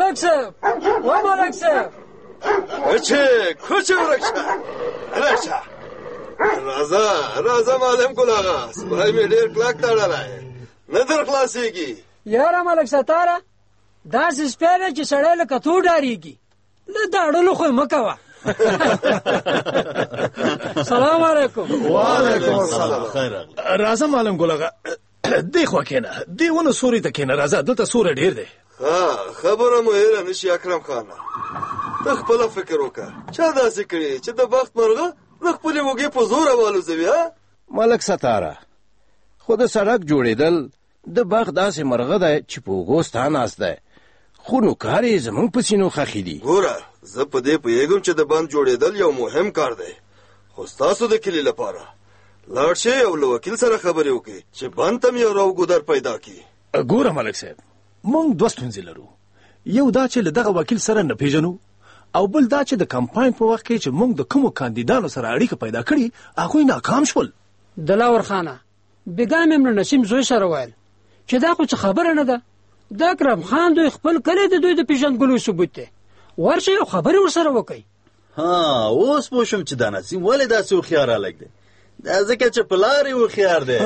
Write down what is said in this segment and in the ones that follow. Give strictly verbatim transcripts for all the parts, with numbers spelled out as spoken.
ملک صاحب و ملک صاحب اچھے کچھ ورکشا رکشا رازا رازا معلم کو لگا سپاہی میں ډیر کلاک تاړه ہے نظر خلاصیږي. یاره ملک ستاره داسې سپیره چې سړی لکه تو ډارېږي له داړلو خو یې مه کوه. سلام علیکم. وعلیکم السلام. راځه معلم ګلغه دې خوا کېنه دې ونه سوري ته کېنه. راځه دلته سوری ډېر دی. ها خبره مو هېره نه شي اکرم خانه. ته خپله فکر وکړه چا داسې کړي چې د بخت مرغه د خپلې وږې په زوره والوځوي. ها ملک ستاره خو د سړک جوړېدل د بخت داسې مرغه دی چې په اوږو ستا ناست دی خو نوکار یې زموږ په سینو خښي دي. ګوره زه په دې پوهېږم چې د بند جوړېدل یو مهم کار دی خو ستاسو د کلي لپاره لاړ شئ او له وکیل سره خبرې وکړئ چې بند ته م یو راو ګودر پیدا کړي. ګوره ملک صاحب موږ دوه ستونزې لرو. یو دا چې له دغه وکیل سره نه پیژنو او بل دا چې د کمپاین په وخت کې چې موږ د کومو کاندیدانو سره اړیکه پیدا کړي هغوی ناکام شول. دلاور خانه بېګا مې مړه نسیم زوی سره ویل چې دا خو څه خبره نه ده. د اکرم خان دوی خپل کلی د دوی د پیژندګلوی ثبوت دی. ورشئ او خبرې ورسره وکئ. ها اوس پوه شوم چې دا نسیم ولې داسې هوښیار هلک دی. دا ځکه چې پلار یې هوښیار دی.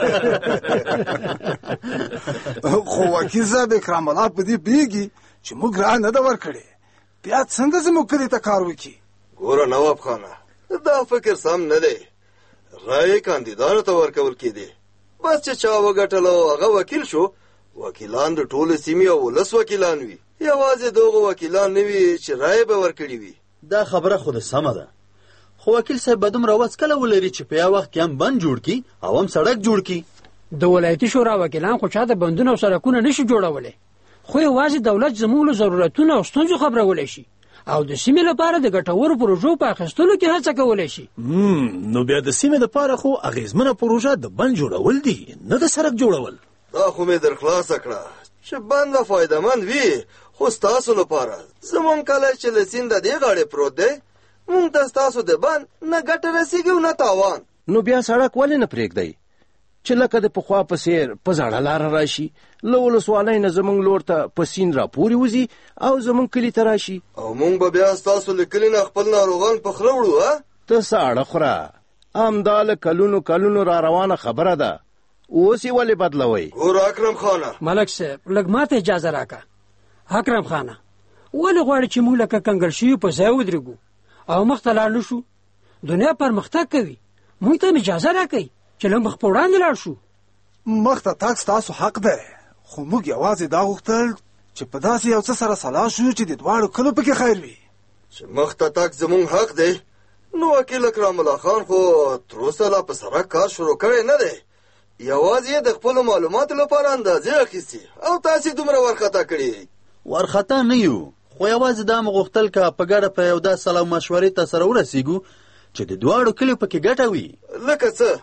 خو وکیل صاحب اکرام الله په دې پوهېږي چې موږ رایه نه ده ورکړې بیا څنګه زموږ کلي ته کار وکړي. ګوره نواب خانه دا فکر سم نه دی. رایې کاندیدانو ته ورکول کېدې بس چې چا وګټلو هغه وکیل شو. وکیلان د ټولې سیمې او ولس وکیلان وي یوازې دغه وکیلان نه وي چې رایې به ورکړي وي. دا خبره خو د سمه ده خو وکیل صاحب به دومره وس کله ولري چې په یو وخت کې هم بند جوړ کړي او هم سړک جوړ کړي. د ولایتي شورا وکیلان خو چا د بندونه او سړکونه نشي جوړولی خو یوازې دولت زموږ له ضرورتونو او ستونزو خبرولی شي او د سیمې لپاره د ګټورو پروژو په اخیستلو کې هڅه کولی شي. نو بیا د سیمې لپاره خو اغېزمنه پروژه د بند جوړول دي نه د سړک جوړول. دا خو مې در خلاصه کړه چې بند به فایدهمند وي خو ستاسو لپاره زموږ کلی چې له سیند د دې غاړې پروت دی موږ ته ستاسو د بند نه ګټه رسېږي او نه تاوان. نو بیا سړک ولې نه پرېږدئ چې لکه د پخوا په څېر په زړه لاره راشي له ولسوالۍ نه زموږ لور ته په سیند راپورې وځي او زموږ کلي ته راشي او موږ به بیا ستاسو له کلي نه خپل ناروغان په خوله وړو. ها ته ساړه خوره همدا له کلونو کلونو را روانه خبره ده اوس یې ولې بدلوئ؟ ګوره اکرم خانه. ملک صاحب لږ ماته اجازه راکړه. اکرم خانه ولې غواړې چې موږ لکه کنګل شوي په ځای ودرېږو او مخ ته لاړ نه شو؟ دنیا پرمختګ کوي موږ ته اجازه راکئ چې لږ مخ په وړاندې لاړ شو. مخ ته تګ ستاسو حق دی خو موږ یوازې دا غوښتل چې په داسې یو څه سره سلا شو چې د دواړو کلو پکې خیر وي. چې مخ ته تګ زموږ حق دی نو وکیل اکرام الله خان خو تر اوسه لا په سړک کار شروع کړی نه دی. یوازې د خپلو معلوماتو لپاره اندازې اخیستې او تاسې دومره ورخطا کړي. ورخطا نه یو خو یوازې دا مو غوښتل که په ګډه په یو داسې سلا مشورې ته سره ورسېږو چې د دواړو کلیو پکې ګټه وي. لکه څه؟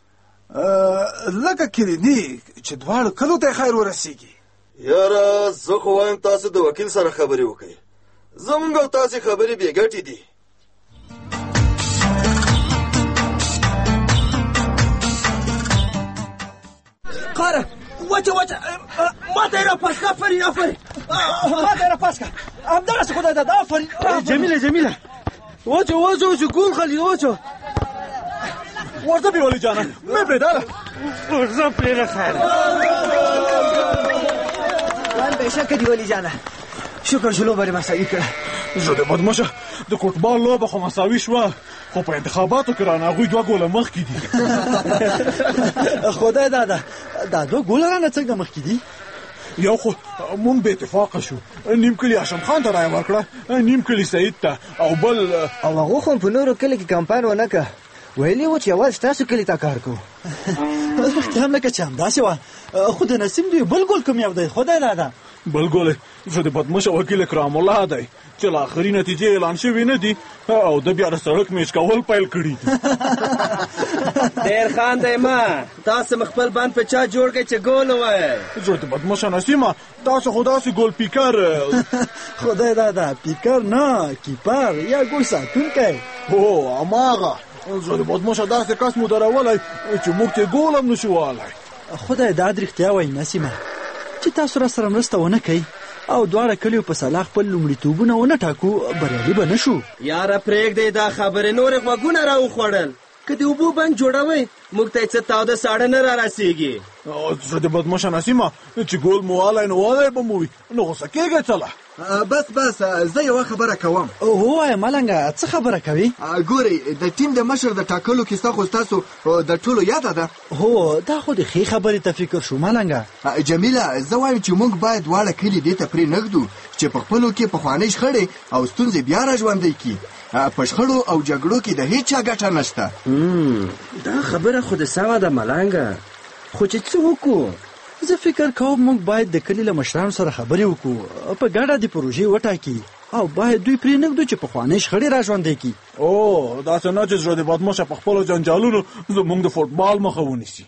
لکه کلینیک چې دواړو کلو ته خیر ورسېږي. یاره زه خو وایم تاسو د وکیل سره خبرې وکړئ. زموږ او تاسې خبرې بې ګټې دي. قاره وچه وچه ما ته یې راپاسکه آفرین آفرین ما ته یې راپاسکه همدغسې خدای داده آفرین. جمیله جمیله وچه وچه وچه ګول خلي وچه ورځه بې ولی جانه مې پرېږده ورځه پرېږده خیر وان بېشکه دي ولی جانه شکر چې لوبه دې مساوي کړه. زه د بدمشه د کوټبال لوبه خو مساوي شوه خو په انتخاباتو کې رانه هغوی دوه ګوله مخکې دي. خدای داده دا دوه ګوله رانه څنګه مخکې دي؟ یو خو مونږ بې اتفاقه شو نیم کلي هاشم خان ته رایه ورکړه نیم کلي سعید ته او بل او هغو خو په نورو کلي کې کمپاین ونه کړه ویلي و چې یوازې ستاسو کلي ته کار کوو. مخکې هم لکه چې همداسې وه خو د نسیم دوی بل ګل کوم یو دی خدای داده بل ګل زه د بدمشه وکیل اکرام الله دی چې لا آخري نتیجې اعلان شوي نه دي او د بیا د سړک میچ کول پیل کړي دي. ډېر خاندئ مه تاسو مې خپل بند په چا جوړ کړئ چې ګول ووایئ. زه د بدمشه نسیمه تاسو خو داسې ګول پیکر خدای داده پیکر نه کیپر یا ګول ساتونکی. هو هماغه زه د بدمشه داسې کس مو درولی چې موږ ته ګول هم نشو والی. خدای داد رښتیا وایي نسیمه چې تاسو را سره مرسته ونه کوئ او دواړه کلیو په سلا خپل لومړیتوبونه ونه ټاکو بریالي به نه شو. یاره پرېږدئ دا خبرې نورې غوږونه راوخوړل. که د اوبو بند جوړوئ موږ ته یې څه تاوده ساړه نه را رسېږي. زه د بدماشه نسیمه چې ګول مو والی نو والی به مو وي نو غوسه کېږئ څله. بس بس زه یوه خبره کوم. ووایه ملنګه څه خبره کوي؟ ګورئ د ټیم د مشر د ټاکلو کیسه خو ستاسو د ټولو یاده ده. هو دا خو د ښې خبرې ته فکر شو ملنګه. جمیله زه وایم چې موږ باید دواړه کلي دې ته پرېنږدو چې په خپلو کې پخوانۍ شخړې او ستونزې بیا را ژوندۍ کړي. په شخړو او جګړو کې د هیڅ چا ګټه نشته. دا خبره خو د سمه ده ملنګه، خو چې څه وکړو؟ زه فکر کوم موږ باید د کلي له مشرانو سره خبرې وکړو، په ګډه د پروژې وټاکي او باید دوی پرېنږدو چې پخوانۍ شخړې را ژوندۍ کړي. او داسې نه چې زړه د بدماشه په خپلو جنجالونو زموږ د فوټبال مخه ونیسي.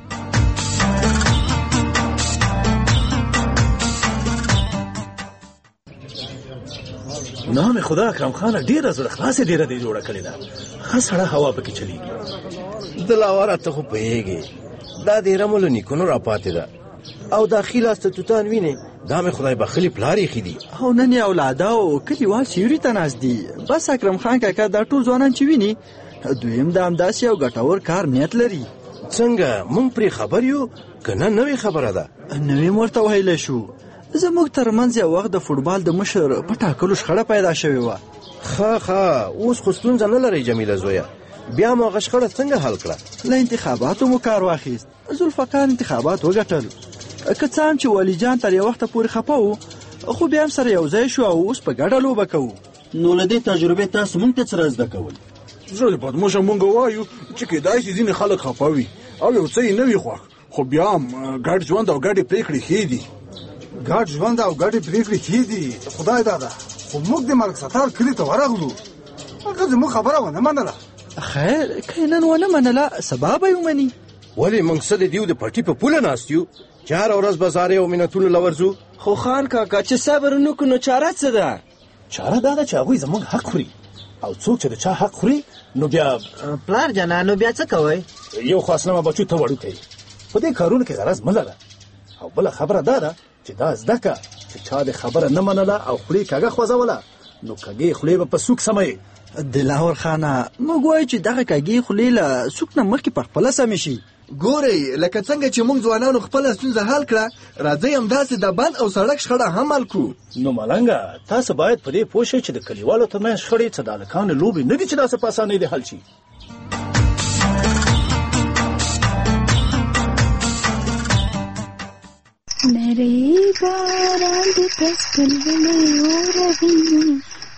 نام خدا اکرم خانه ډیره زړه خلاصه ډیره دی جوړه کړې ده. ښه سړه هوا پکې چلیږي. دلاوره ته خو پوهېږې دا د رملو نیکونو راپاتې ده او داخل است توتان ویني دا مې خدای بخلي پلار یې دي او نن یې اولاده او کلیوال سیوري ته ناست دي. بس اکرم خان کاکا دا ټول ځوانان چې ویني دویم د همداسې یو ګټور کار نیت لري. څنګه موږ پرې خبر یو که نه نوې خبره ده؟ نوې ورته ویلی شو. زموږ ترمنځ یو وخت د فوټبال د مشر په ټاکلو شخړه پیدا شوې وه. ښه ښه اوس خو ستونزه نه لرئ جمیله زویه، بیا مو هغه شخړه څنګه حل کړه؟ له انتخاباتو مو کار واخیست. ذوالفقار انتخابات وګټل. که څه هم چې والي جان تر یو وخته پورې خفه و خو بیا هم سره یو ځای شو او اوس په ګډه لوبه کوو. نو له دې تجربې تاسو موږ ته څه را زده کول؟ زه د بدماشه مونږ وایو چې کیدای شي ځینې خلک خفه وي او یو څه یې نه وي خوښ، خو بیا هم ګډ ژوند او ګډې پرېکړې ښې دي. ګډ ژوند او ګډې پرېکړې ښې دي خدای داده، خو موږ د ملک ستار کلي ته ورغلو هغه زموږ خبره ونه منله. خیر که یې نن ونه منله سبا به یې ومني. ولې موږ څه د دیو د پټي په پوله ناست یو چې هره ورځ بازارې او مینتونو له ورځو؟ خو خان کاکا چې صبر نه کړو نو چاره څه ده؟ چاره دا ده چې هغوی زموږ حق خوري او څوک چې د چا حق خوري نو بیا پلار جانه نو بیا څه کوئ؟ یو خو اصلمه بچو ته وړوکی په دې کارونو کې غرض مه لره. او بله خبره دا ده چې دا زده که چې چا د خبره نه منله او خولې کږه خوځوله نو کږې خولې به په سوک سموي. دلاور خانه موږ وایو چې دغه کږې خولې له سوک نه مخکې په خپله سمې شي. ګورئ لکه څنګه چې موږ ځوانانو خپله ستونزه حل کړه، راځئ همداسې د بند او سړک شخړه هم حل کړو. نو ملنګه تاسو باید په دې پوه شئ چې د کلیوالو ترمنځ شخړې څه د هلکانو لوبې نه دي چې داسې په اسانۍ دې حل شي. نری باران د تسکل ولې اوروي.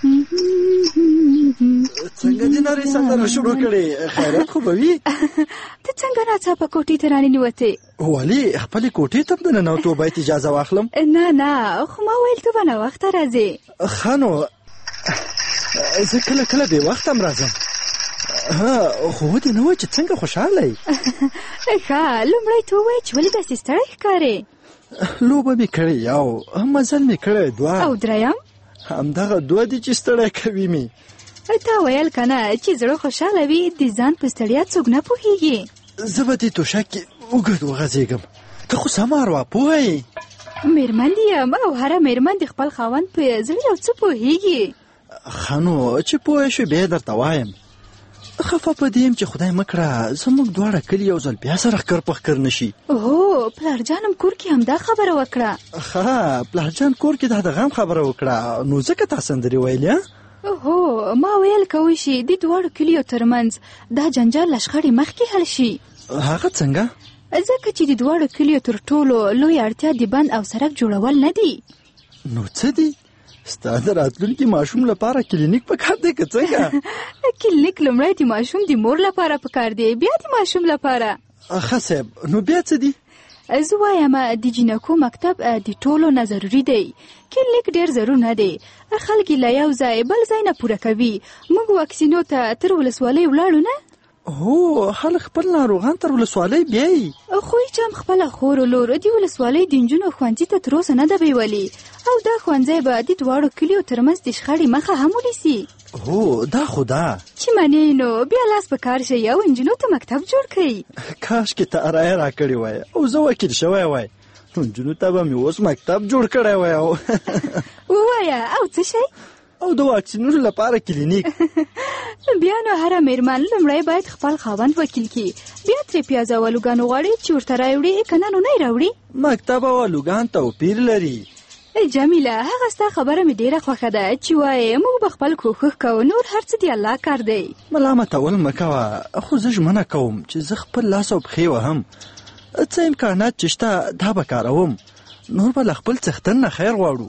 څنګه دې نارې سندره شروع کړې؟ خیرات خو به وي؟ ته څنګه ناڅاپه کوټې ته راننوتې؟ ولې خپلې کوټې ته هم دننوتو باید اجازه واخلم؟ نه نه خو ما ویل ته به ناوخته راځې. ښه نو زه کله کله بې وخته هم راځم. ها خو ودې نه وایي چې څنګه خوشحاله یې؟ ښه لومړی ته ووایه چې ولې داسې ستړی ښکارې؟ لوبه مې کړې یو، مزل مې کړی دوه، او دریم همدغه دوه دي چې ستړی کوي مې. تا ویل که نه چې زړه خوشحاله وي د ځان په ستړیا څوک نه پوهېږي. زه به دې توشک کې اوږد وغځېږم، ته خو سمه اروا پوهه یې. مېرمن یم او هره مېرمن د خپل خاوند په زړه یو څه پوهېږي. ښه نو چې پوه شوې بیا درته وایم. خفه په دې یم چې خدای مه کړه زموږ دواړه کلي یو ځل بیا سره ښکر په ښکر نه شي. هو پلارجان هم کور کې همدا خبره وکړه. ښه پلارجان کور کې دا د غم خبره وکړه نو ځکه تا سندرې ویلې؟ هو ما ویل کوی شي د دواړو کلیو ترمنځ دا جنجال له شخړې مخکې حل شي. هغه څنګه؟ ځکه چې د دواړو کلیو تر ټولو لوی اړتیا د بند او سړک جوړول نه دي. نو څه دي؟ ستا د راتلونکي ماشوم لپاره کلینیک پکار دی که څنګه؟ کلینیک لومړی د ماشوم د مور لپاره پکار دی بیا د ماشوم لپاره. ښه صاحب نو بیا څه دي؟ زه وایم د جینکو مکتب د ټولو نه ضروري دی. کلینیک ډېر ضرور نه دی. خلک له یو ځای بل ځای نه پوره کوي. موږ واکسینو ته تر ولسوالۍ ولاړو نه؟ هو خلک خپل ناروغان تر ولسوالۍ بیایي. خو هیچ هم خپله خور لور د ولسوالۍ د نجونو ښوونځي ته تر اوسه نه ده بیولي او دا ښوونځی به د دواړو کلیو ترمنځ د شخړې مخه هم ونیسي. هو دا خو ده چې منې نو بیا لاس په کار شئ او نجونو ته مکتب جوړ کړئ. کاش کې ته ارایه را کړې وای او زه وکیل شوی وای نجونو ته به مې اوس مکتب جوړ کړی وای او ووایه او څه شی او د واکسینونو لپاره کلینیک بیا نو هره میرمن لومړی باید خپل خاوند وکیل کړي بیا ترې پیاز او الوګان وغواړي چې ورته راوړي که نه نو نه یې راوړي مکتب او الوګان توپیر لري جمیله هغه ستا خبره مې ډېره خوښه ده چې وایې موږ به خپل کوښښ کوو نور هر څه د الله کار دی ملامتول مه کوه خو زه ژمنه کوم چې زه خپل لاس او پښې وهم څه امکانات چې شته دا به کاروم نور به له خپل څښتن نه خیر غواړو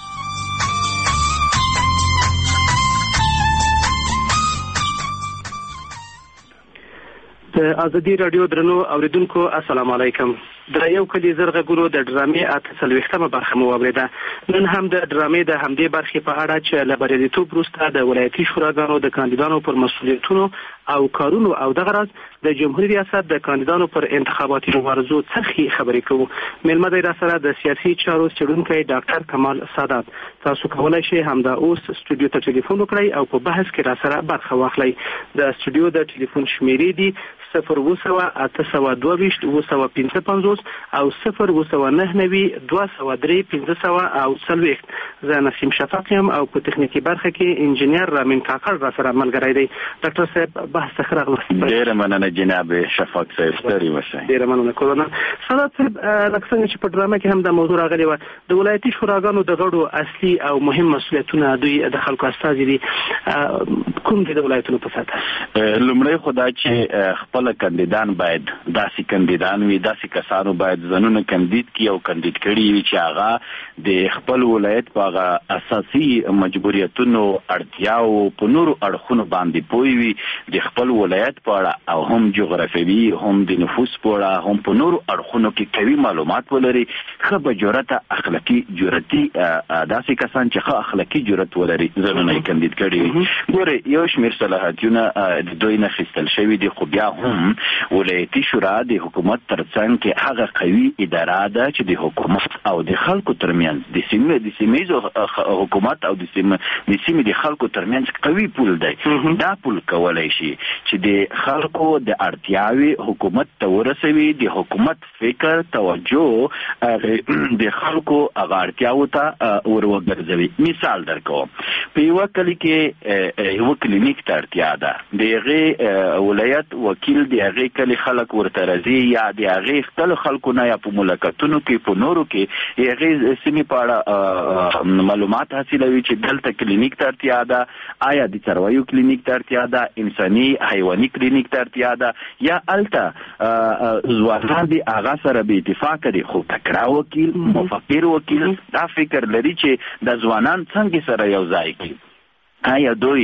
د ازادي راډیو درنو اوریدونکو السلام علیکم د یو کلی زرغه ګورو د ډرامې اته څلوېښتمه برخه مو واورېده نن هم د ډرامې د همدې برخې په اړه چې له بریالیتوب وروسته د ولایتي شوراګانو د کاندیدانو پر مسؤلیتونو او کارونو او دغه راز د جمهوریت ریاست د کاندیدانو پر انتخاباتي مبارزو څرخي خبرې کوو میلمه دی راسره د سیاسي چارو څېړونکی ډاکټر کمال سادات تاسو کولی شئ همدا اوس سټوډیو ته ټلیفون وکړئ او په بحث کې راسره برخه واخلئ د سټوډیو د ټلیفون شمیرې دي صفر اووه سوه اته سوه دوه ویشت اووه سوه پنځه پنځوس او صفر اووه سوه نهه نوي دوه سوه درې پنځه سوه او څلوېښت زه نسیم شفق یم او په تخنیکي برخه کې انجینیر رامین کاکړ راسره ملګری دی ډاکټر صاحب بحث ته ښه راغلاست ډېره مننه جناب شفق صاحب ستړي اوسئ ډېره مننه کوم سادات صاحب لکه څنګه چې په ډرامه کې هم دا موضوع راغلې وه د ولایتي شوراګانو د غړو اصلي او مهم مسؤلیتونه دوی د خلکو استازي دي کوم دي د ولایتونو په سطحه لومړی خو دا چې خپل کاندیدان باید داسې کاندیدان وي داسې کسانو باید ځانونه کاندید کړي او کاندید کړي وي چې هغه د خپل ولایت په هغه اساسي مجبوریتونو اړتیاو په نورو اړخونو باندې پوه وي د خپل ولایت په اړه او هم جغرافیوي هم د نفوس په اړه هم په نورو اړخونو کې قوي معلومات ولري ښه بجرته اخلاقي جرأتي داسې کسان چې ښه اخلاقي جرأت ولري ځانونه یې کاندید کړي وي ګورئ یو شمېر صلاحیتونه د دوی نه اخیستل شوي دي خو بیا هم ولایتي شورا د حکومت ترڅنګ کې هغه قوي اداره ده چې د حکومت او د خلکو ترمنځ د سیمې د سیمهیزو حکومت او د سیمې د سیمې د خلکو ترمنځ قوي پول دی دا پول کولی شي چې د خلکو د اړتیاوې حکومت ته ورسوي د حکومت فکر توجه د خلکو هغه اړتیاوو ته ور وګرځوي مثال درکوم په یوه کلي کې یوه کلینیک ته اړتیا ده د هغې ولایت وکیل د هغې کلي خلک ورته راځي یا د هغې خپلو خلکو نه یا په ملاقاتونو کې په نورو کې هغې سیمې په اړه معلومات حاصلوي چې دلته کلینیک ته اړتیا ده آیا د څارویو کلینیک ته اړتیا ده انساني حیواني کلینیک ته اړتیا ده یا هلته ځوانان د هغه سره به اتفاق لري خو تکړه وکیل مفکر وکیل دا فکر لري چې د ځوانان څنګه سره یو ځای کړي آیا دوی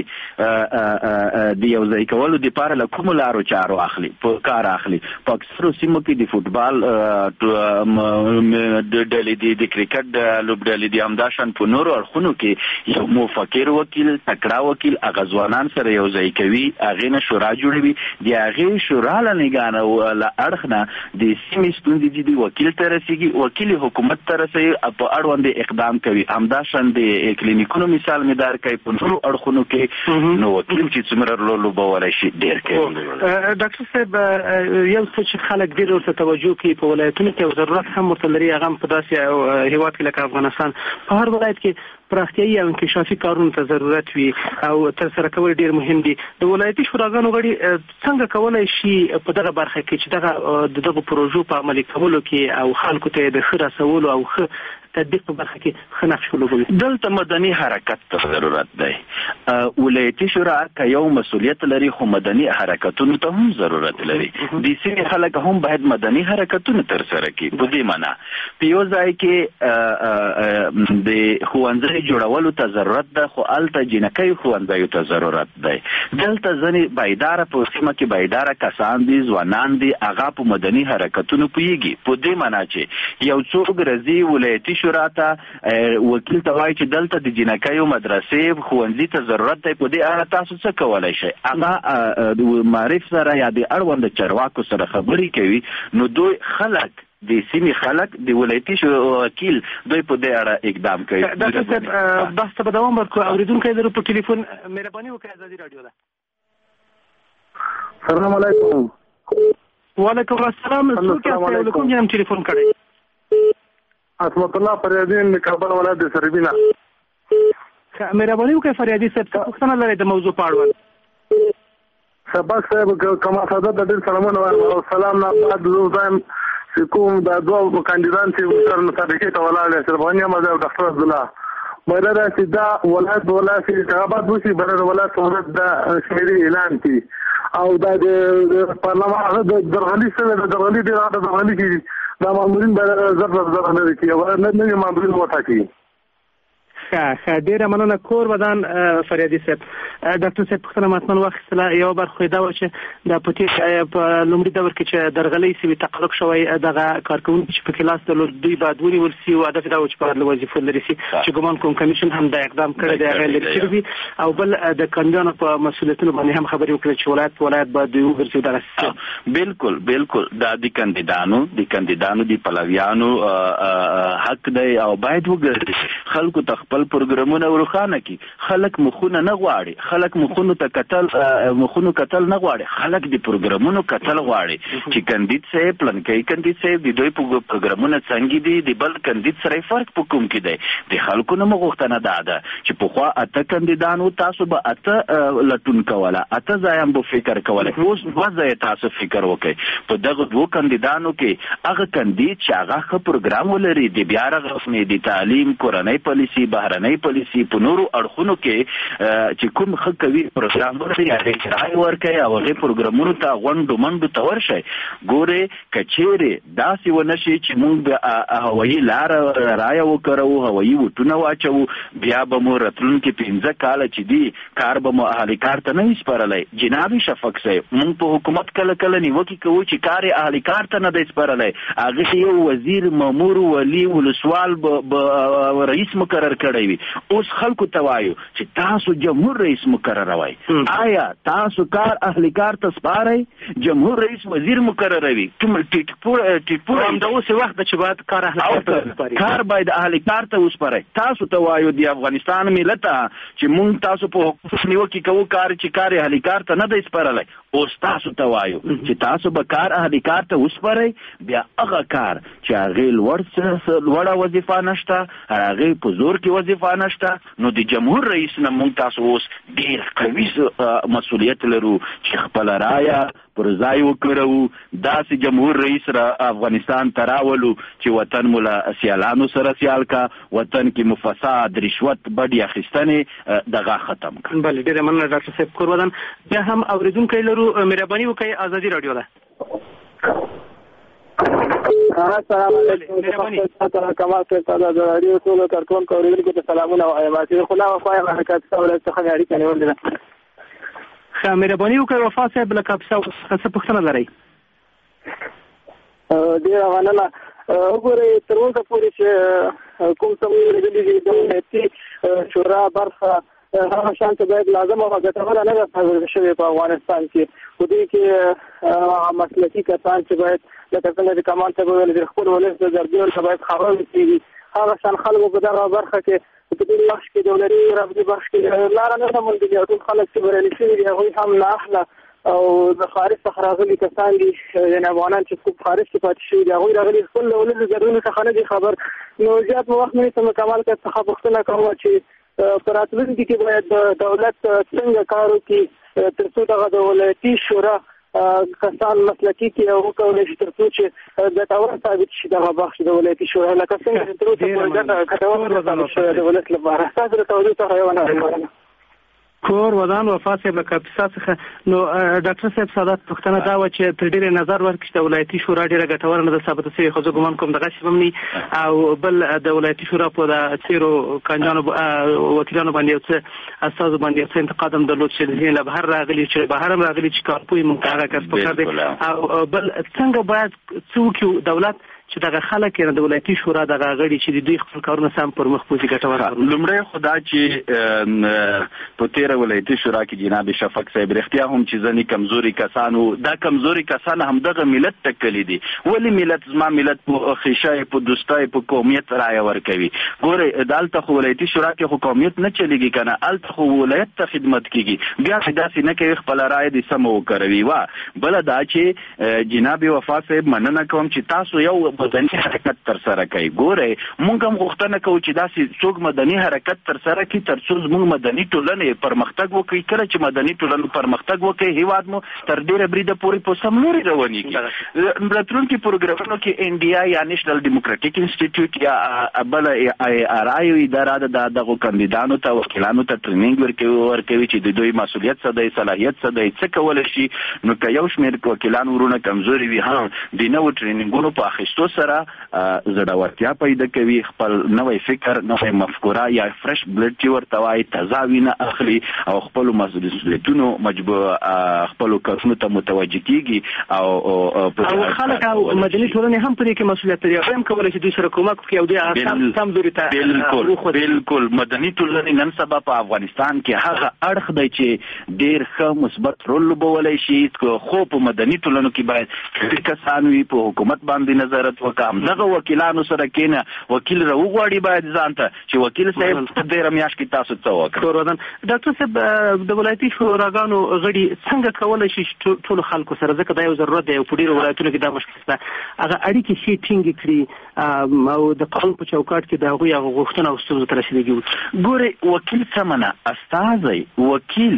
د یو ځای کولو دپاره له کومو لارو چارو اخلي په کار اخلي په اکثرو سیمو کې د فوټبال ډلې دي د کرکټ لوبډلې دي همداشان په نورو اړخونو کې یو مفکر وکیل تکړه وکیل هغه ځوانان سره یو ځای کوي هغې نه شورا جوړوي د هغې شورا له نګانه له اړخ نه د سیمې ستونزې چې دي وکیل ته رسېږي وکیل حکومت ته رسوي په اړوند اقدام کوي همداشان د کلینیکونو مثال مې درکوي په نورو اړخونو کې نو وکیل چې څومره لوبولی شي ډېر کوي ډاکټر صاحب یو څه چې خلک ډېر ورته توجه کوي په ولایتونو کې او ضرورت هم ورته لري هغه هم په داسې هېواد کې لکه افغانستان په هر ولایت کې پراختیایي او انکشافي کارونو ته ضرورت وي او ترسره کول ډېر مهم دي د ولایتي شوراګانو غړي څنګه کولی شي په دغه برخه کې چې دغه د دغو پروژو په عملي کولو کې او خلکو ته د ښه رسولو او ښه تطبیق په برخه کې ښه نقش ولوبوي دلته مدني حرکت ته ضرورت دی ولایتي شورا که یو مسؤلیت لري خو مدني حرکتونو ته هم ضرورت لري د سیمې خلک هم باید مدني حرکتونه ترسره کړي په دې معنا په یو ځای کې د ښوونځي جوړولو ته ضرورت ده خو هلته جنکیو ښوونځیو ته ضرورت دی دلته ځینې بیداره په سیمه کې بیداره کسان دي ځوانان دي هغه په مدني حرکتونو پوهېږي په دې معنا چې یو څوک راځي ولایتي شورا ته وکیل ته وایي چې دلته د جنکیو مدرسې ښوونځي ته ضرورت دی په دې اړه تاسو څه کولی شئ هغه د معرف سره یا د اړونده چارواکو سره خبرې کوي نو دوی خلک د سیمې خلک د ولایتي وکیل دوی په دې اړه اقدام کوي ډاکټر صاحب بحث ته به دوام ورکړو اورېدونکی لرو په ټلیفون مهرباني وکړئ ازادي راډیو ده سلام علیکم وعلیکم السلام څوک یاست له کوم ځای ټلیفون کړی عصمت الله فریادین کابل ولایت د سربینا. مهرباني وکړئ فریادي صاحب څه پوښتنه لرئ د موضوع په اړوند؟ سبق صاحب کما ساده د ډېر سلامونه او سلام نه بعد زه وایم چې کوم د دوه کاندیدان چې سره مسابقې ته ولاړ دي سربانیا مزه او ډاکټر عبدالله مده دا چې دا ولایت ولایت انتخابات وشي بل ولایت ولایت د شمیري اعلان کړي او دا د پارلمان د درغلي سره د درغلي د راته درغلي کړي دا مامورین به زړه زړه نه کړي او نه نه مامورین وټاکي. ښه ډیره مننه کور ودان فریادي صاحب. ډاکټر صاحب پوښتنه متمن واخیستله یوه برخه دا وه چې د پوتې په لومړي دور کې چې درغلۍ سوي تقرق شوی دغه کارکوونکي چې په کې لاس درلود دوی باید ونیول سي او هدف دا و چې په وظیفو لرې سي چې ګمان کوم کمیشن هم دا اقدام کړی دی هغه لرې کړي دي او بل د کاندیدانو په مسؤلیتونو باندې هم خبرې وکړي چې ولایت په ولایت باید دوی وګرځي دغه بالکل بالکل دا د کاندیدانو د کاندیدانو د پلویانو حق دی او باید وګرځي خلکو ته خپل پروګرامونه ورخانه کی. خلک مخونه نه غواړي خلک مخونو ته کتل مخونو کتل نه غواړي خلک د پروګرامونو کتل غواړي چې کاندید صاحب پلانکې کاندید صاحب د دوی پروګرامونه څنګه دي د بل کاندید سره فرق په کوم کې دی د خلکو نه مغوښتنه ده ده چې په خوا اته کاندیدانو تاسو به اته لټون کوله اته ځایم به فکر کوله اوس دوه ځای تاسو فکر وکړئ په دغه دوه کاندیدانو کې هغه کاندید چې هغه ښه پروګرام ولري د بیا رغونې د تعلیم کورنۍ پالیسي بهرنۍ پالیسي په نورو اړخونو کې چې کوم ښه کوي پروګرام ورته هغې رای ورکوي او هغې پروګرامونو ته غونډو منډو ته ورشئ. ګورې که چیرې داسې ونه شي چې موږ د هوایي لاره رایه وکاروو هوایي وټونه واچوو بیا به مو راتلونکي پنځه کاله چې دي کار به مو اهلي کار ته نه وي سپارلی. جناب شفق صاحب موږ په حکومت کله کله نیوکې کوو چې کار یې اهلي کار ته نه دی سپارلی هغې یو وزیر مامور ولي ولسوال به رئیس مقرر کړی وي. اوس خلکو ته وایو چې تاسو جمهور رئیس مقرروي آیا تاسو کار اهلي کار ته سپارئ جمهور رئیس وزیر مقرروي کوم ټیټپور همدا اوس وخت چې باید کار اهلي کار ته وسپارئ کار باید اهلي کار ته وسپارئ. تاسو ته وایو د افغانستان ملت چې مونږ تاسو په حقوق نیوکې کوو کار چې کار اهلي کار ته نه دی سپارلی اوس تاسو ته وایو چې تاسو به کار اهلي کار ته وسپارئ بیا هغه کار چې هغې لوړ لوړه وظیفه نشته هغې په زور کې وظیفه نشته نو د جمهور رئیس نه موږ تاسو اوس ډېر قوي مسؤلیت لرو چې خپله رایه پر ځای وکړو داسې جمهور رئیس را افغانستان ته راولو چې وطن مو له سیالانو سره سیال کا وطن کې مو فساد رشوت بډې اخیستنې دغه ختم کا. بله ډېره مننه ډاکټر صاحب کور ودان. بیا هم اورېدونکی لرو مهرباني وکړئ ازادي راډیو ده. السلام علیکم کمال صاحب د راډیو ټولو کارکونکو اورېدونکو ته سلامونه وایم چې خو لا وفا حرکت څخه څخه اړیکه نیول دي. ښه مهرباني وکړئ وفا صاحب له کاپیسا څخه څه پوښتنه لرئ؟ ډېره مننه. وګورئ تر اوسه پورې چې کوم څه مو لیدلي دي د ولایتي شورا برخه هغه شان ته باید لازمه او ګټوره نه ده صادره شوې په افغانستان کې. په دې کې مسلکي کسان چې باید لکه څنګه چې کمال صاحب وویل چې خپل ولس د ګرځېدلو ته باید خبر وکړي هغه شان خلکو په دغه برخه کې په دې بخش کې دولتي رابطې بخش کې لاره نه ده موندلې او ټول خلک چې بریالي شوي دي هغوی هم نااهله او د خارج څخه راغلي کسان دي یعنې افغانان چې کوم خارج کې پاتې شوي دي هغوی راغلي خپل له ولسو ګډونو څخه نه دي خبر. نو زیات مو وخت نه نیسم کمال صاحب څخه پوښتنه کومه چې په راتلونکي کې باید دولت څنګه کار وکړي تر څو دغه د ولایتي شورا کسان مسلکي کې او وکولی شي تر څو چې ګټور ثابت شي دغه بخش د ولایتي شورا لکه څنګه چې تر اوسه پورې ګټه ګټور ثابت شوی د ولس لپاره. ستاسو د توضیح څخه یوه نړۍ کور ودان وفا صاحب له کاپیسا څخه. نو ډاکټر صاحب سادات پوښتنه دا وه چې تر ډېرې نظر ورکړي چې د ولایتي شورا ډېره ګټوره نه ده ثابته شوې خو زه ګمان کوم دغسې هم نه او بل د ولایتي شورا په د څېرو کاندیدانو وکیلانو باندې یو څه استازو باندې یو څه انتقاد هم درلود چې ځینې له بهر راغلي چې بهر هم راغلي چې کارپوی موږ ته هغه کس پکار دی او بل څنګه باید څه وکړو دولت چې دغه خلک یې د ولایتي شورا دغه غړي چې د دوی خپل کارونه سم پر مخ بوځي ګټور. لومړی خو دا چې په تېره ولایتي شورا کې جناب شفق صاحب رښتیا هم چې ځینې کمزوري کسان وو دا کمزوري کسان همدغه ملت ټکلي دي. ولې ملت زما ملت په ښیښه په دوستۍ په قومیت رایه ورکوي؟ ګورئ دلته خو ولایتي شورا کې خو قومیت نه چلېږي که نه هلته خو ولایت ته خدمت کېږي بیا چې داسې نه کوي خپله رایه دې سمه وکاروي. وا بله دا چې جناب وفا صاحب مننه کوم چې تاسو یو مدني حرکت تر سره کوي. ګوره موږ هم غوښتنه کوو چې داسې څوک مدني حرکت تر سره کړي تر څو زموږ مدني ټولنې پرمختګ وکړي. کله چې مدني ټولنه پرمختګ وکړي هیواد مو تر ډیره بریده پورې په سم لوري روانېږي. راتلونکي پروګرامونو کې ان ډي آی یا نیشنل ډیموکراټیک انسټیټیوټ یا بل ای آر آی اداره د دغه کاندیدانو ته وکیلانو ته ټریننګ ورکوي ورکوي چې د دوی مسؤلیت څه دی صلاحیت څه دی څه کولی شي. نو که یو شمېر وکیلان ورونه کمزوري وي هم د نوو ټریننګونو په اخیستو سره زړورتیا پیدا کوي خپل نوی فکر نوی مفکوره یا فرش بلډ چې ورته وایي تازه وینه اخلي او خپلو مسؤلیتونو مجبور خپلو کارونو ته متوجه کیږي او خلک او مدني ټولنې هم پرې کې مسؤلیت لري هم کولی شي دوی سره کومک وکړي او دوی کمزوري ته بالکل بالکل مدني ټولنې نن سبا په افغانستان کې هغه اړخ دی چې ډېر ښه مثبت رول لوبولی شي. خو په مدني ټولنو کې باید کسان وي په حکومت باندې نظارت وکړي. همدغه وکیلانو سره کېنه وکیل راوغواړي باید ځان ته چې وکیل صاحب په ډېره میاشت کې تاسو څه وکړئ. ډاکټر صاحب د ولایتي شوراګانو غړي څنګه کولی شي ټولو خلکو سره ځکه دا یو ضرورت دی او په ډېرو ولایتونو کې دا مشکل شته هغه اړیکې شي ټینګې کړي او د قانون په چوکاټ کې د هغوی هغه غوښتنه او ستونزو ته رسېدګي وکړي. ګورئ وکیل څه منه استازی وکیل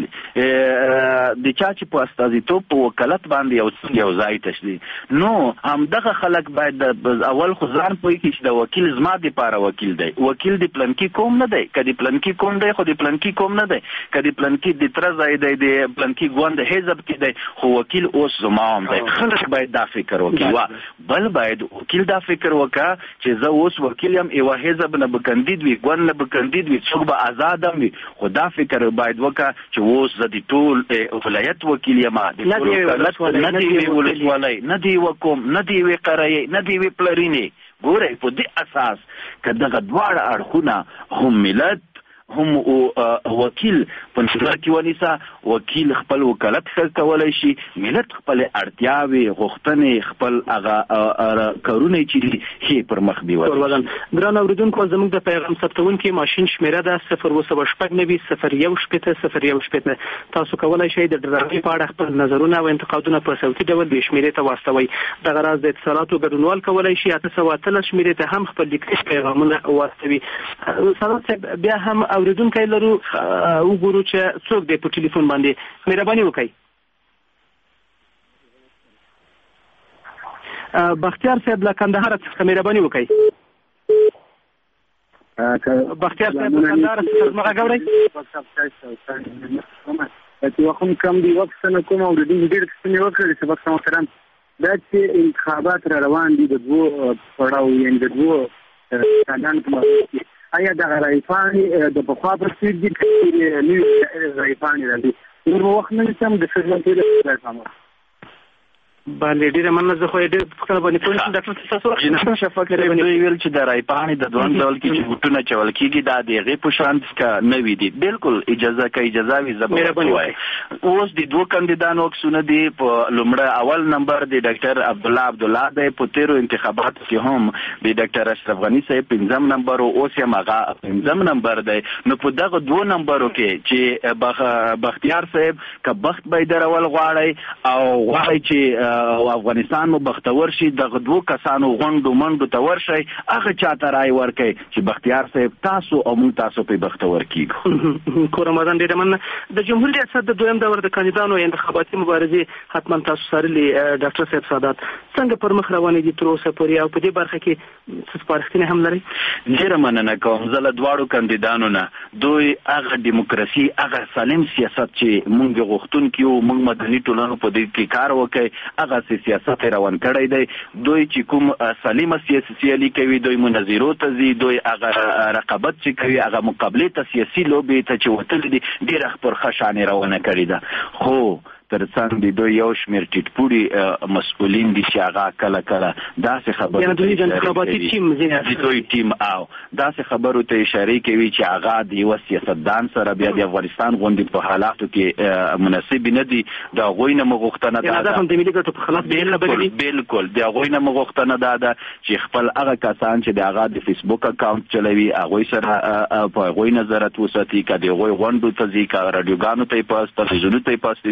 د چا چې په استازیتوب په وکالت باندې یو څنګه یو ځای تشدي نو همدغه خلک باید د اول خو ځان پوهېږي چې د وکیل زما دپاره وکیل دی. وکیل د پلنکي قوم نه دی که د پلنکي قوم دی خو د پلنکي قوم نه دی که د پلنکي د تره ځای دی د پلنکي ګوند حزب کې دی خو وکیل اوس زما هم دی. خلک باید دا فکر وکړي. بل باید وکیل دا فکر وکړه چې زه اوس وکیل یم یوه حزب نه به کندید وي ګوند نه به کندید وي څوک به آزاد هم وي خو دا فکر باید وکړه چې اوس زه د ټول ولایت وکیل یم نه دی یوې ولسوالۍ نه دی یوه قوم نه دی یوې قریې نه دی یوې پلرینې. ګورئ په دې اساس که دغه دواړه اړخونه هم ملت هم وکیل په نظر کې ونیسه وکیل خپل وکالت ښه کولی شي ملت خپلې اړتیاوې غوښتنې خپل هغه کارونه چې دي ښې پر مخ بیولي. ګران اورېدونکو زموږ د پیغام ثبتونکي ماشین شمېره ده صفر اوه سوه شپږ نوي صفر یو شپېته صفر یو شپېته. تاسو کولی شئ د ډرامې په اړه خپل نظرونه او انتقادونه په صوتي ډول دې شمېرې ته واستوئ. دغه راز د اتصالاتو ګډونوال کولی شي اته سوه اتلس شمېرې ته هم خپل لیکلي پیغامونه واستوي. سادات صاحب بیا هم اوریدونکی لرو وګورو چې څوک دی په ټلیفون باندې مهرباني وکړئ. بختیار صاحب له کندهار څخه مهرباني وکړئ. بختیار صاحب له کندهار څخه زما غږ اورئ؟ چې وخت کم دی وخت نه کوم اوریدونکي ډېر پوښتنې وکړې چې وخت محترم دا چې انتخابات را روان دي د دوو پړاو یعنې د دوو کاندیدانو په مابین کې آیا دغه رایپاڼې د پخوا په څېر دي که نوې رایپاڼې راځي نور به وخت نه نیسم د خدمت رایپاڼه باندې ډېره مننه. زه خو یې ډېر پوښتنه باندې پوه شوم ډاکټر صاحب تاسو جناب شفق صاحب دوی ویل چې د رایپاڼې د دویم ډول کې چې بوټونه چول کېږي دا د هغې په شان که نه وي دي. بالکل اجازه که اجازه وي زه به ووایي. اوس د دوو کاندیدانو عکسونه دي. په لومړی اول نمبر د ډاکټر عبدالله عبدالله دی. په تېرو انتخاباتو کې هم د ډاکټر اشرف غني صاحب پنځم نمبر و اوس هم هغه پنځم نمبر دی. نو په دغه دوو نمبرو کې چې بختیار صاحب که بخت به یې درول غواړئ او غواړئ چې او افغانستان مو بختور شي دغه دوه کسانو غونډو منډو ته ورشئ هغه چاته رای ورکئ چې بختیار صاحب تاسو او موږ تاسو په بختور کیږو. کور رمضان ډېره مننه. د جمهوریت ریاست د دویم دور د کاندیدانو انتخاباتي مبارزې حتما تاسو څارلي ډاکټر صاحب سادات څنګه پر مخ روانې دي تر اوسه پورې او په دې برخه کې څه سپارښتنې هم لرئ؟ ډېره مننه کوم. زه له دواړو کاندیدانو نه دوی هغه ډیموکراسي هغه سالم سیاست چې موږ غوښتونکي یو موږ مدني ټولنو په دې کې کار وکړي هغه سیاست روان کړی دی. دوی چې کوم سلیمه سیاسي سیالي کوي دوی مناظرو ته ځي دوی هغه رقابت چې کوي هغه مقابلې ته سیاسي لوبې ته چې وتلي دي ډېره پر ښه شانې روانه کړې ده. خو ترڅنګ د دوی یو شمېر ټیټپوړي مسؤلین دي چې هغه کله کله داسې خبرو ته د دوی ټیم او داسې خبرو ته اشارې کوي چې هغه د یوه سیاستدان سره بیا د افغانستان غوندې په حالاتو کې مناسب نه دي. د هغوی نه مو غوښتنه دا ده د ملي ګټو په خلاف بالکل د هغوی نه مو غوښتنه دا ده چې خپل هغه کسان چې د هغه د فیسبوک اکاونټ چلوي هغوی سره په هغوی نظارت وساتي که د هغوی غونډو ته ځي که راډیوګانو ته یې پاس تلویزیونو ته یې پاس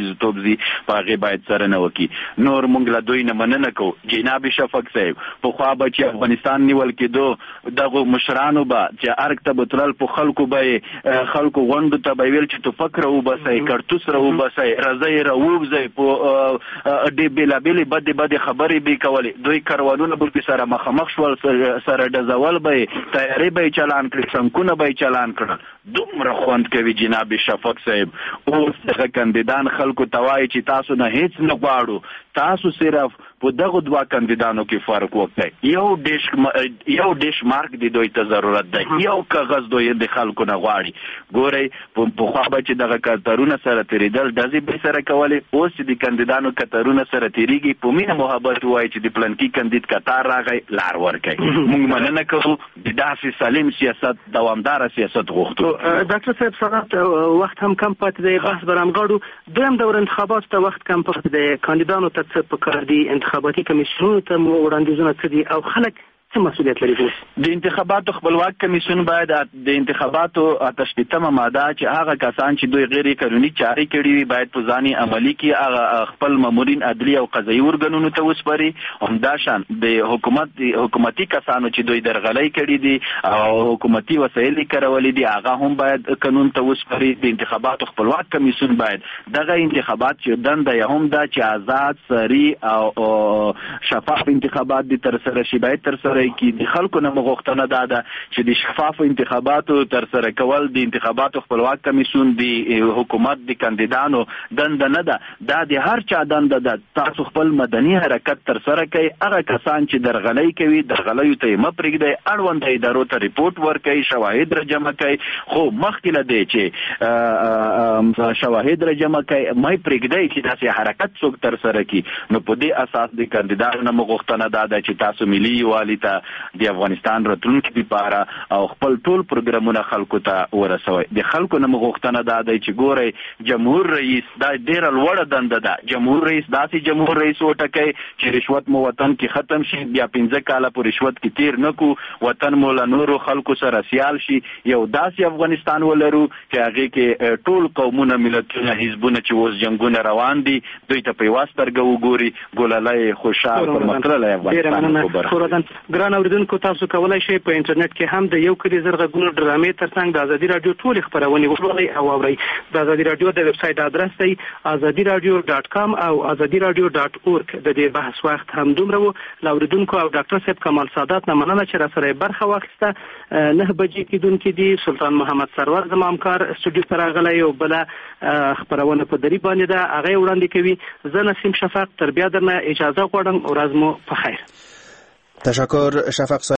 ورځي په هغې باید څارنه وکړي. نور موږ له دوی نه مننه کوو. جناب شفق صاحب پخوا به چې افغانستان نیول کېدو دغو مشرانو به چې ارګ ته به تلل په خلکو به خلکو غونډو ته به ویل چې توپک راوباسئ کارتوس راوباسئ راځئ راووځئ په ډېر بېلابېلې بدې بدې خبرې به یې کولې. دوی کاروانونه به سره مخامخ شول سره ډزول به یې تیارې به یې چلان کړي ټنکونه به یې چلان کړل. دومره خوند کوي جناب شفق صاحب. اوس دغه کاندیدان خلکو ته وایي چې تاسو نه هیڅ نه غواړو تاسو صرف په دغه دوه کاندیدانو کې فرق وکړئ. یو ډیش یو ډیش مارک دی دوی ته ضرورت دی یو کاغذ دوی د خلکو نه غواړي. ګورئ پخوا به چې دغه کتارونه سره تېرېدل ډزې به سره کولې اوس چې د کاندیدانو کتارونه سره تېرېږي په مینه محبت وایي چې د پلنکي کاندید کتار راغی لار ورکوي. موږ مننه کوو د داسې سالم سیاست دوامداره سیاست غوښتو. ډاکټر صاحب ساعت وخت هم کم پاتې دی بحث به رانغاړو. دویم دور انتخاباتو ته وخت کم پاتې دی کاندیدانو ته څه پکار دي انتخاباتي کمیسیونونو ته مو وړاندیزونه څه دي او خلک څه مسؤلیت لري؟ د انتخاباتو خپلواک کمیسیون باید د انتخاباتو اته شپېتمه ماده چې هغه کسان چې دوی غیر قانوني چارې کړي وي باید په ځان عملي کړي هغه خپل مامورین عدلي او قضایي ارګانونو ته وسپاري. همداشان د حکومت حکومتي کسانو چې دوی درغلۍ کړي دي او حکومتي وسایل یې کارولي دي هغه هم باید قانون ته وسپاري. د انتخاباتو خپلواک کمیسیون باید دغه انتخابات چې دنده یې هم ده چې آزاد سري او شفاف انتخابات دي ترسره شي باید ترسره کی د خلکو نه مغوښتنه ده ده چې د شفاف انتخاباتو ترسره کول د انتخاباتو خپلواک کمیسیون د حکومت د کاندیدانو دنده نه ده دا د هر چا دنده ده. تاسو خپل مدني حرکت ترسره کوي هغه کسان چې درغلۍ کوي درغلیو ته یې مه پرېږدئ اړونده ادارو ته ریپورټ ورکوي شواهد راجمع کوي خو مخکې له دی چې شواهد راجمع کوي مه یې پرېږدئ چې داسې حرکت څوک ترسره کړي. نو په دې اساس د کاندیدانو نه مغوښتنه دا ده چې تاسو ملي یووالي ته د افغانستان راتلونکي لپاره او خپل ټول پروګرامونه خلکو ته ورسوي. د خلکو نه مغوښتنه دا دی چې ګورئ جمهور رئیس دا ډېره لوړه دنده ده. جمهور رئیس داسې جمهور رئیس وټاکئ چې رشوت مو وطن کې ختم شي بیا پنځه کاله په رشوت کې تیر نه کړو وطن مو له نورو خلکو سره سیال شي یو داسې افغانستان ولرو چې هغې کې ټول قومونه ملتونه حزبونه چې اوس جنګونه روان دي دوی ته په یوه سترګه وګوري ګلالۍ خوشحال پرمختللی افغانستان. ګران اوریدونکو تاسو کولی شئ په انټرنیټ کې هم د یو کلي زر غږونو ډرامې ترڅنګ د ازادي راډیو ټولې خپرونې ولولئ او اورئ. د ازادي راډیو د ویب سایټ ادرس دی ازادي راډیو ډاټ کام او ازادي راډیو ډاټ اورګ. د دې بحث وخت هم دومره و. له اوریدونکو او ډاکټر صاحب کمال سادات نه مننه چې راسره یې برخه واخیسته. نه بجې کېدونکي دي سلطان محمد سرور زما همکار استودیو ته راغلی او بله خپرونه په دري باندې ده هغه یې وړاندې کوي. زه نسیم شفق تر بیا درنه اجازه غواړم ورځ مو په خیر. تشکر شفق.